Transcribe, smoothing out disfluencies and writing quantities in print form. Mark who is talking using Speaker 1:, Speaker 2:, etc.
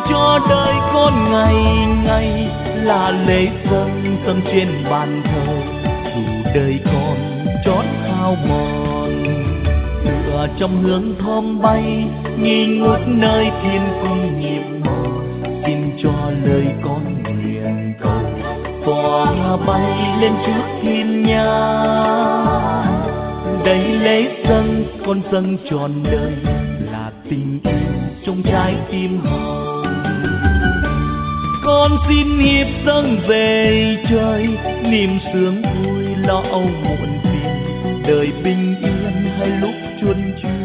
Speaker 1: cho đời con ngày ngày là lễ dâng dâng trên bàn thờ. Dù đời con chót hao mòn, tựa trong hương thơm bay nghi ngút nơi thiên cung nhiệm màu. Xin cho lời con nguyện cầu tỏa bay lên trước thiên nhang. Đây lễ dâng con dâng trọn đời là tình yêu trong trái tim hồng. Con xin hiệp dâng về trời niềm sướng vui lo âu muộn phiền, đời bình yên hay lúc chuôn chuyên.